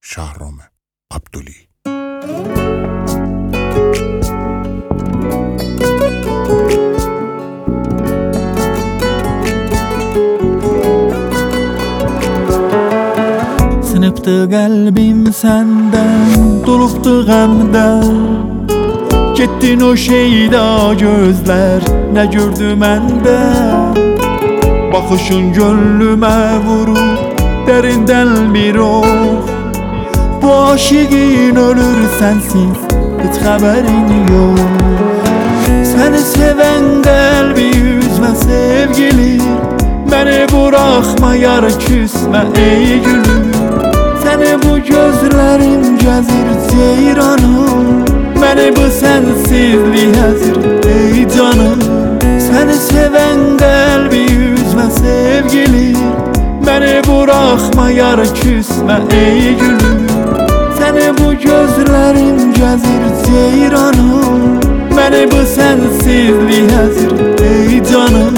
Şahrome Abduli. Sınıptı kalbim senden, doluptu gamden. Gittin o şeyda gözler, ne gördü mende? Bakışın gönlüme vurur, derinden bir oh. Bu aşığın ölür sensiz, hiç haberin yok. Seni seven kalbi üzme sevgili, beni bırakma yar küsme ey gülüm. Seni bu gözlerim cezir ceyranım, beni bu sensizliğe hazır ey canım. Seni seven kalbi üzme sevgili, beni bırakma yar küsme ey gülüm. Seni bu gözlerim cezir ceyranım, beni bu sensizliğe hazır ey canım.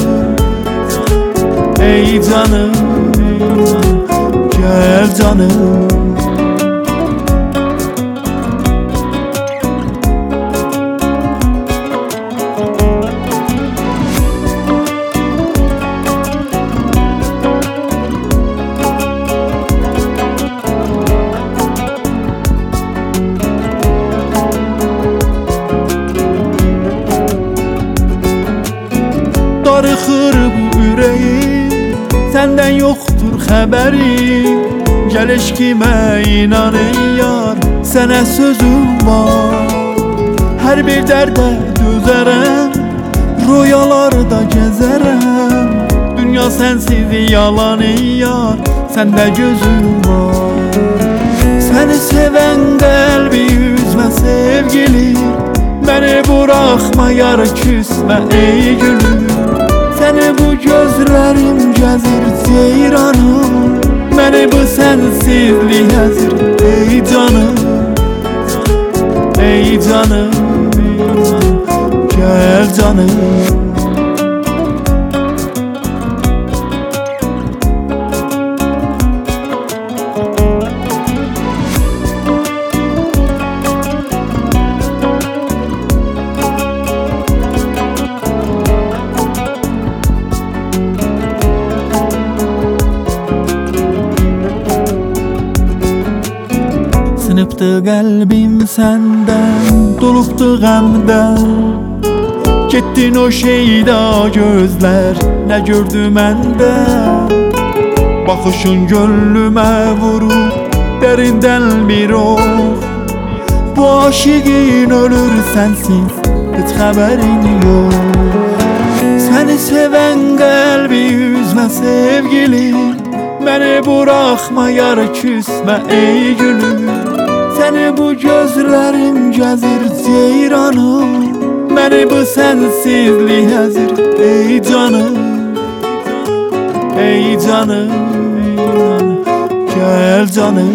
Ey canım, gel canım. Darıxır bu ürəyim, səndən yoxdur xəbərim. Gəl eşqimə inan ey yar, sənə sözüm var. Hər bir dərdə dözərəm, rüyalarda gəzərəm. Dünya sənsiz yalan ey yar, səndə gözüm var. Səni sevən qəlbi üzmə sevgili, beni bırakma yar küsme ey gülüm. Seni bu gözlerim cezir ceyranım, beni bu sensizliğe hazır ey canım. Ey canım, gel canım. Sınıptı kalbim senden, doluptu gamden. Gittin o şeyda gözler, ne gördü mende? Bakışın gönlüme vurur, derinden bir oh. Bu aşığın ölür sensiz, hiç haberin yok. Seni seven kalbi üzme sevgili, beni bırakma yar küsme ey gülüm. Seni bu gözlerim cezir ceyranım, beni bu sensizliğe hazır ey canım. Ey canım, gel canım.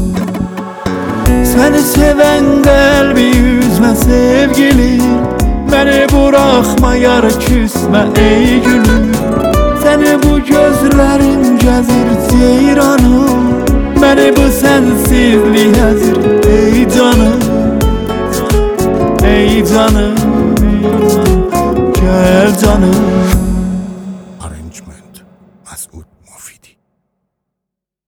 Seni seven kalbi üzme sevgili, beni bırakma yar küsme ey gülüm. Seni bu gözlerim cezir ceyranım, beni bu sensizliğe hazır ey canım. Ey canım, gel canım.